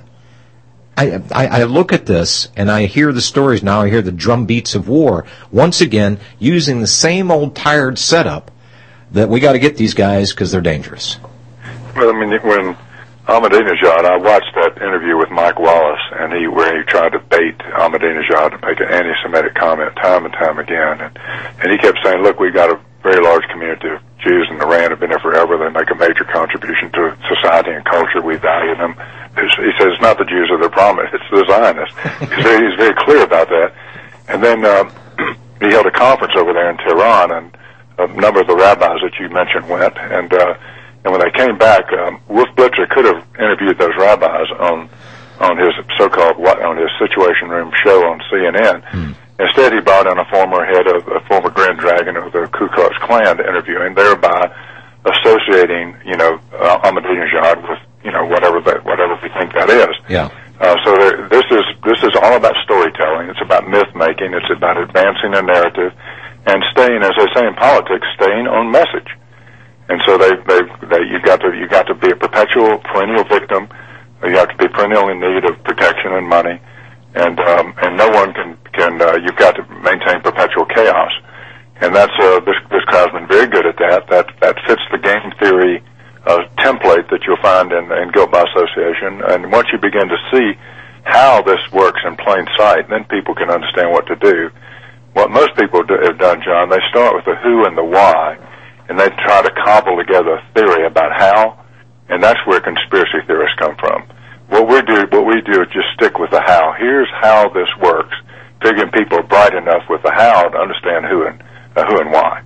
I, I, I look at this, and I hear the stories now. I hear the drum beats of war, once again, using the same old tired setup that we got to get these guys because they're dangerous. Well, I mean, when Ahmadinejad, I watched that interview with Mike Wallace, and he where he tried to bait Ahmadinejad to make an anti-Semitic comment time and time again, and, and he kept saying, "Look, we've got a very large community of Jews in Iran, have been there forever. They make a major contribution to society and culture. We value them." He says it's not the Jews that are the problem; it's the Zionists. He's very, he's very clear about that. And then uh, he held a conference over there in Tehran, and a number of the rabbis that you mentioned went, and. Uh, And when they came back, um, Wolf Blitzer could have interviewed those rabbis on on his so-called on his Situation Room show on C N N. Mm. Instead, he brought in a former head of a former Grand Dragon of the Ku Klux Klan to interview him, thereby associating, you know, uh, Ahmadinejad with, you know, whatever that whatever we think that is. Yeah. Uh, so there, this is this is all about storytelling. It's about myth making. It's about advancing a narrative and staying, as they say in politics, staying on message. And so they, they, they, you got to, you got to be a perpetual, perennial victim. You have to be perennial in need of protection and money, and um, and no one can can. Uh, you've got to maintain perpetual chaos, and that's uh, this this crowd's been very good at that. That that fits the game theory uh, template that you'll find in, in guilt by association. And once you begin to see how this works in plain sight, then people can understand what to do. What most people do, have done, John, they start with the who and the why. And they try to cobble together a theory about how, and that's where conspiracy theorists come from. What we do, what we do is just stick with the how. Here's how this works, figuring people are bright enough with the how to understand who and uh, who and why.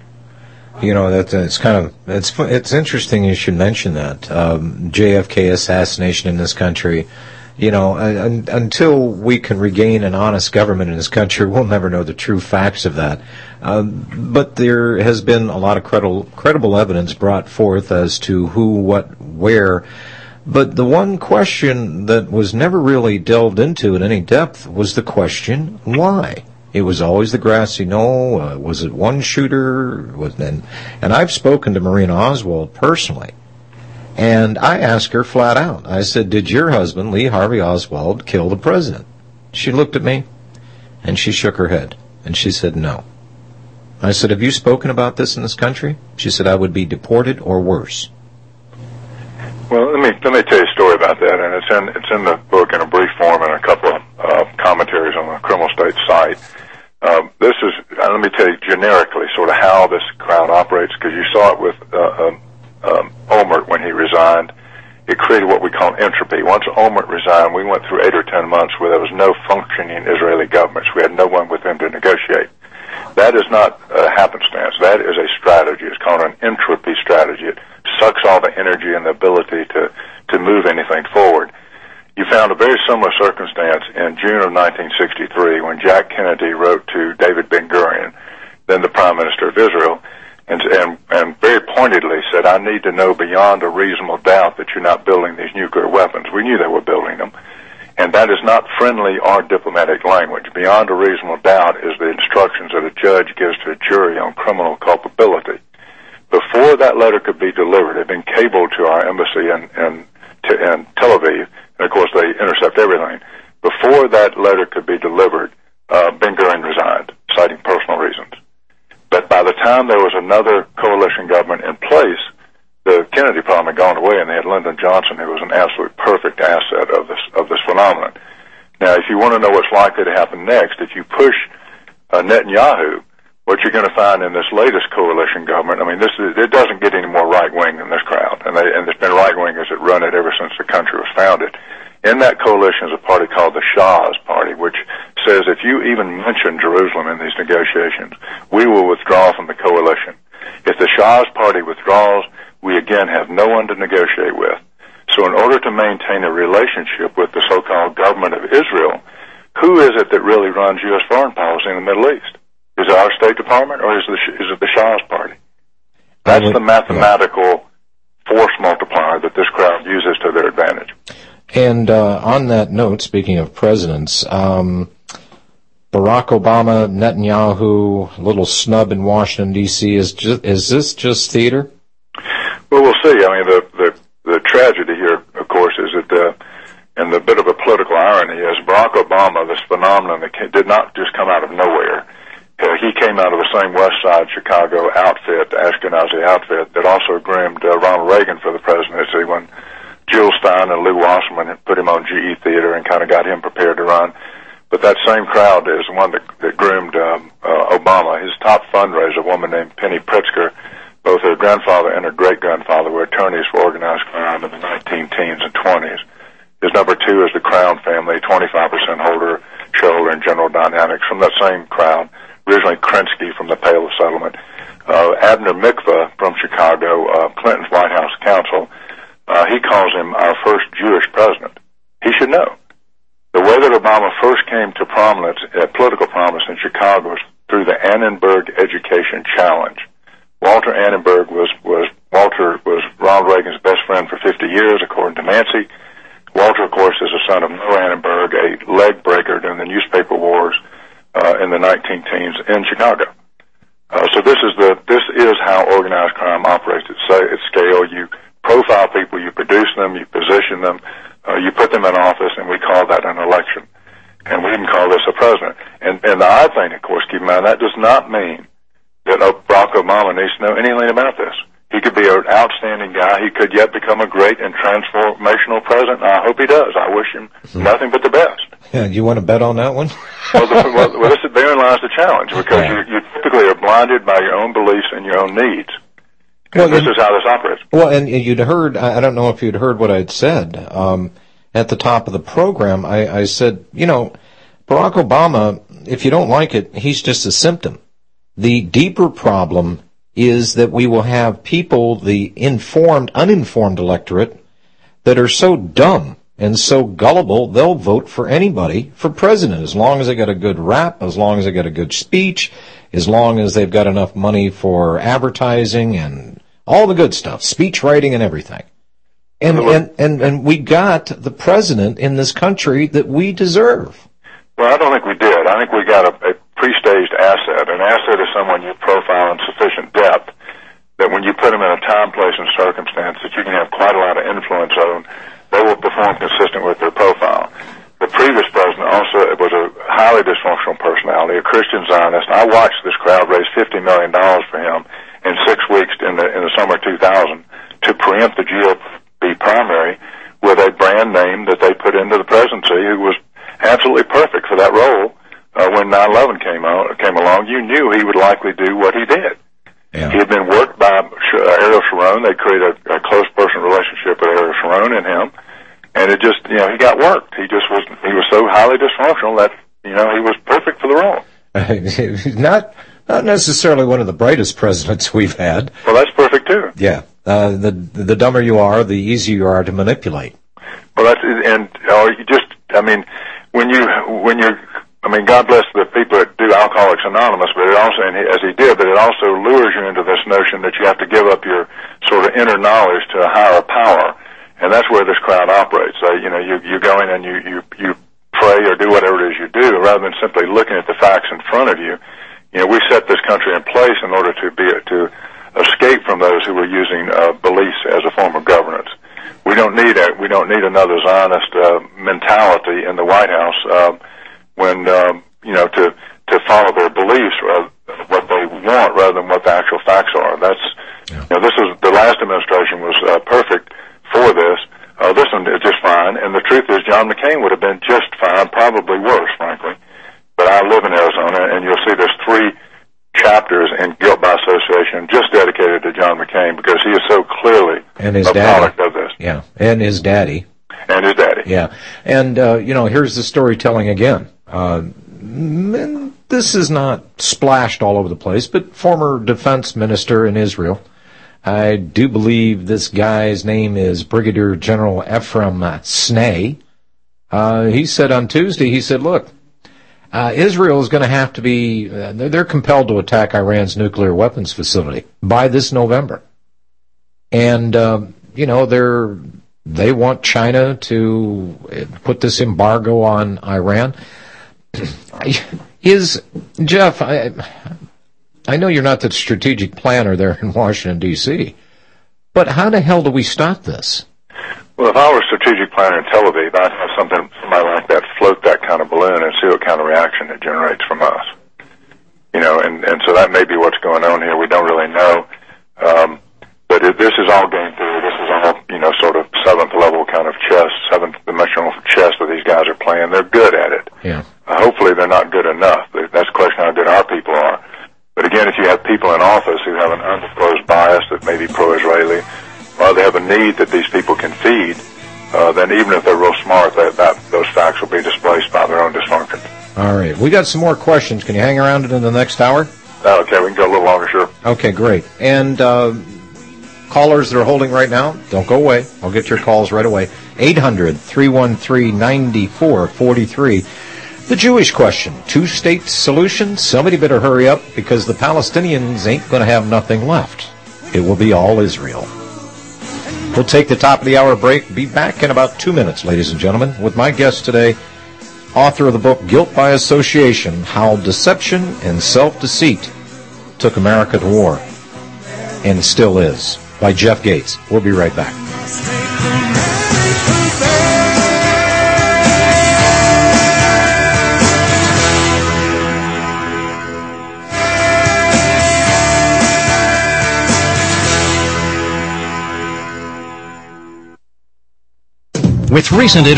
You know, that it's kind of it's it's interesting you should mention that um, J F K assassination in this country. You know, uh, until we can regain an honest government in this country, we'll never know the true facts of that. Um, but there has been a lot of credible, credible evidence brought forth as to who, what, where. But the one question that was never really delved into in any depth was the question, why? It was always the grassy knoll. Uh, was it one shooter? Was, and, and I've spoken to Marina Oswald personally, and I asked her flat out. I said, did your husband, Lee Harvey Oswald, kill the president? She looked at me, and she shook her head, and she said no. I said, have you spoken about this in this country? She said, I would be deported or worse. Well, let me let me tell you a story about that, and it's in it's in the book in a brief form and a couple of uh, commentaries on the Criminal State site. Um, this is uh, let me tell you generically sort of how this crowd operates, because you saw it with uh, um, um, Olmert when he resigned. It created what we call entropy. Once Olmert resigned, we went through eight or ten months where there was no functioning Israeli governments. We had no one with them to negotiate. That is not a happenstance. That is a strategy. It's called an entropy strategy. It sucks all the energy and the ability to, to move anything forward. You found a very similar circumstance in June of nineteen sixty-three when Jack Kennedy wrote to David Ben-Gurion, then the Prime Minister of Israel, and, and, and very pointedly said, I need to know beyond a reasonable doubt that you're not building these nuclear weapons. We knew they were building them. And that is not friendly or diplomatic language. Beyond a reasonable doubt is the instructions that a judge gives to a jury on criminal culpability. Before that letter could be delivered, it had been cabled to our embassy in, in, in Tel Aviv, and of course they intercept everything. Before that letter could be delivered, uh, Ben-Gurion resigned, citing personal reasons. But by the time there was another coalition government in place, the Kennedy problem had gone away, and they had Lyndon Johnson, who was an absolute perfect asset of this of this phenomenon. Now, if you want to know what's likely to happen next, if you push uh, Netanyahu, what you're going to find in this latest coalition government, I mean, this is, it doesn't get any more right-wing than this crowd, and, they, and there's been right-wingers that run it ever since the country was founded. In that coalition is a party called the Shah's Party, which says if you even mention Jerusalem in these negotiations, we will withdraw from the coalition. If the Shah's Party withdraws, we again have no one to negotiate with. So in order to maintain a relationship with the so-called government of Israel, who is it that really runs U S foreign policy in the Middle East? Is it our State Department, or is, the, is it the Shah's Party? That's the mathematical force multiplier that this crowd uses to their advantage. And uh, on that note, speaking of presidents, um, Barack Obama, Netanyahu, little snub in Washington, D C, is just, is this just theater? Well, we'll see. I mean, the, the, the tragedy here, of course, is that, uh, and the bit of a political irony is Barack Obama, this phenomenon that came, did not just come out of nowhere. Uh, he came out of the same West Side Chicago outfit, Ashkenazi outfit, that also groomed uh, Ronald Reagan for the presidency when Jill Stein and Lou Wasserman had put him on G E Theater and kind of got him prepared to run. But that same crowd is the one that, that groomed um, uh, Obama. His top fundraiser, a woman named Penny Pritzker, both her grandfather and her great-grandfather were attorneys for organized crime in the nineteen teens and twenties. His number two is the Crown family, twenty-five percent holder, shareholder in General Dynamics, from that same crowd. Originally Krinsky from the Pale Settlement. Uh, Abner Mikva from Chicago, uh, Clinton's White House counsel, uh, he calls him our first Jewish president. He should know. The way that Obama first came to prominence, uh, political prominence in Chicago was through the Annenberg Education Challenge. Walter Annenberg was, was, Walter was Ronald Reagan's best friend for fifty years, according to Nancy. Walter, of course, is the son of Noah Annenberg, a leg breaker during the newspaper wars, uh, in the nineteen teens in Chicago. Uh, so this is the, this is how organized crime operates at, at scale. You profile people, you produce them, you position them, uh, you put them in office, and we call that an election. And we didn't call this a president. And, and the odd thing, of course, keep in mind, that does not mean that Barack Obama needs to know anything about this. He could be an outstanding guy. He could yet become a great and transformational president. I hope he does. I wish him nothing but the best. Yeah, you want to bet on that one? well, the, well, well, this is, therein lies the challenge, because yeah. you, you typically are blinded by your own beliefs and your own needs. Well, this and, is how this operates. Well, and you'd heard, I don't know if you'd heard what I'd said. Um, at the top of the program, I, I said, you know, Barack Obama, if you don't like it, he's just a symptom. The deeper problem is that we will have people, the informed, uninformed electorate, that are so dumb and so gullible, they'll vote for anybody for president, as long as they got a good rap, as long as they got a good speech, as long as they've got enough money for advertising and all the good stuff, speech writing and everything. And, and, and, and we got the president in this country that we deserve. Well, I don't think we did. I think we got a, a pre-staged asset. An asset is someone you profile in sufficient depth that when you put them in a time, place, and circumstance that you can have quite a lot of influence on, they will perform consistent with their profile. The previous president also was a highly dysfunctional personality, a Christian Zionist. I watched this crowd raise fifty million dollars for him in six weeks in the, in the summer of two thousand to preempt the G O P primary with a brand name that they put into the presidency who was absolutely perfect for that role. Uh, when nine eleven came on, came along, you knew he would likely do what he did. Yeah. He had been worked by Ariel Sharon. They created a, a close personal relationship with Ariel Sharon and him, and it just, you know, he got worked. He just was, he was so highly dysfunctional that, you know, he was perfect for the role. not, not necessarily one of the brightest presidents we've had. Well, that's perfect too. Yeah. Uh, the the dumber you are, the easier you are to manipulate. Well, that's, and, or you just, I mean, when you, when you're, I mean, God bless the people that do Alcoholics Anonymous, but it also, and he, as he did, but it also lures you into this notion that you have to give up your sort of inner knowledge to a higher power, and that's where this crowd operates. So, you know, you, you go in and you, you, you pray or do whatever it is you do, rather than simply looking at the facts in front of you. You know, we set this country in place in order to be, to escape from those who were using, uh, beliefs as a form of governance. We don't need a, we don't need another Zionist, uh, mentality in the White House, uh, when, um, you know, to, to follow their beliefs, rather, what they want rather than what the actual facts are. That's, yeah. you know, this is, the last administration was, uh, perfect for this. Uh, this one is just fine. And the truth is John McCain would have been just fine, probably worse, frankly. But I live in Arizona, and you'll see there's three chapters in Guilt by Association just dedicated to John McCain because he is so clearly and his a daddy. product of this. Yeah, and his daddy. And his daddy. Yeah. And, uh, you know, here's the storytelling again. Uh, this is not splashed all over the place, but former defense minister in Israel. I do believe this guy's name is Brigadier General Ephraim Snee. Uh, he said on Tuesday, he said, look, uh, Israel is going to have to be, uh, they're, they're compelled to attack Iran's nuclear weapons facility by this November. And, uh, you know, they're, they want China to put this embargo on Iran. Is, Jeff, I, I know you're not the strategic planner there in Washington, D C, but how the hell do we stop this? Well, if I were a strategic planner in Tel Aviv, I'd have something, somebody like that float that kind of balloon and see what kind of reaction it generates from us. You know, and, and so that may be what's going on here. We don't really know. Um, but it, this is all game theory. This is all, you know, sort of seventh level kind of chess, seventh dimensional chess that these guys are playing. They're good at it. Yeah. Uh, hopefully they're not good enough. That's a question how good our people are. But again, if you have people in office who have an undisclosed bias that may be pro-Israeli, or they have a need that these people can feed, uh, then even if they're real smart, that, that those facts will be displaced by their own dysfunction. All right. We got some more questions. Can you hang around it in the next hour? Uh, okay, we can go a little longer, sure. Okay, great. And uh, callers that are holding right now, don't go away. I'll get your calls right away. eight hundred, three one three, nine four four three. The Jewish question, two-state solution. Somebody better hurry up because the Palestinians ain't going to have nothing left. It will be all Israel. We'll take the top of the hour break. Be back in about two minutes, ladies and gentlemen, with my guest today, author of the book Guilt by Association, How Deception and Self-Deceit Took America to War, and Still Is, by Jeff Gates. We'll be right back. With recent